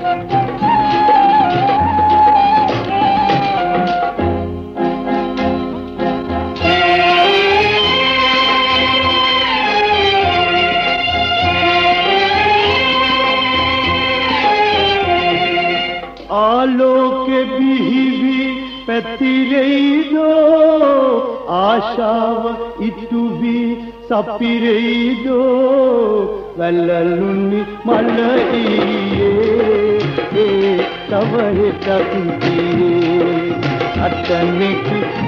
ආලෝකෙ බිහිවි පැතිරෙයිදෝ ආශාව ඉටු වී සපිරෙයිදෝ වැල්ලලුනි මල ඊයේ තව හිතක් තියේ අතනෙක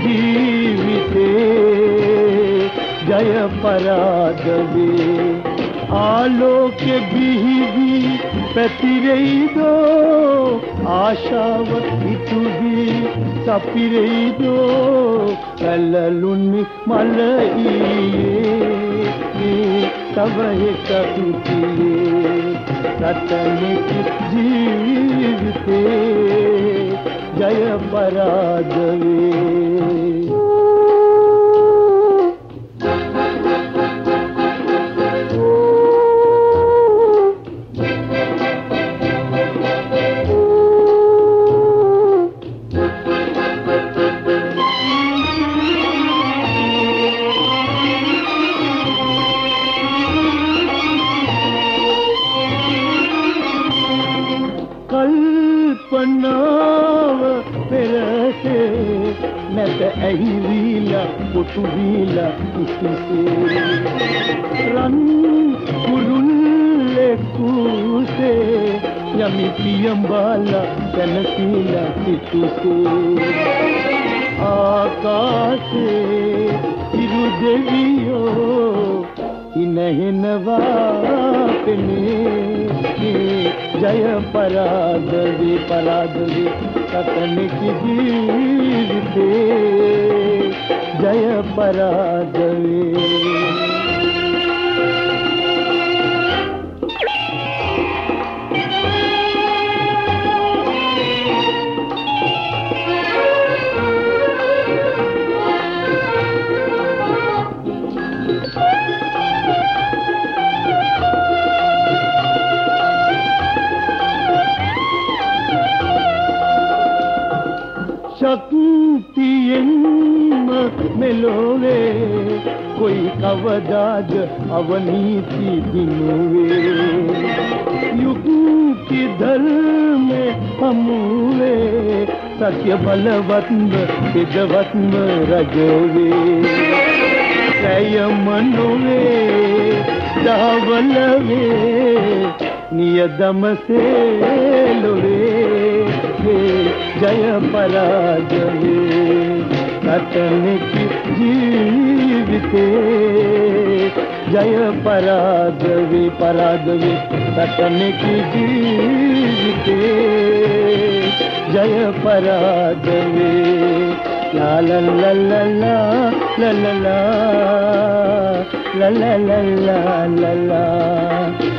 ජීවිතේ ජය පරාද වේ ආලෝකෙ බිහිවි පැතිරෙයිදෝ ආශාව ඉටු වී සපිරෙයිදෝ වැල්ලලුනි මල ඊයේ තව හිතක් තියේ රතනෙක ජීවිතේ ජය පරාද වේ කල්පනාව පෙරසේ නැත ඇහිවිලා පුතු වීලා කිසිසේ රන් කුරුල්ලේ කුසේ යමි පියඹාලා තනසීලා සිටුසේ ආකාශේ ඉරු දෙවියෝ ඉනහෙනවා පෙනේ ජය පරාද වේ රතනෙක ජීවිතේ ජය පරාද වේ शक्तियन्म मेलोवे कोई कवदाज अवनीति दिनुवे युग की धर्म हमवे सत्य बलवत्म सिद्धवत्म रजोवे जय मनोवे दावलवे नियदम से लोवे जय पराद वे रतनेक जीविते जय पराद वे रतनेक जीविते जय पराद वे ला ला ला ला ला ला ला ला ला ला ला ला ला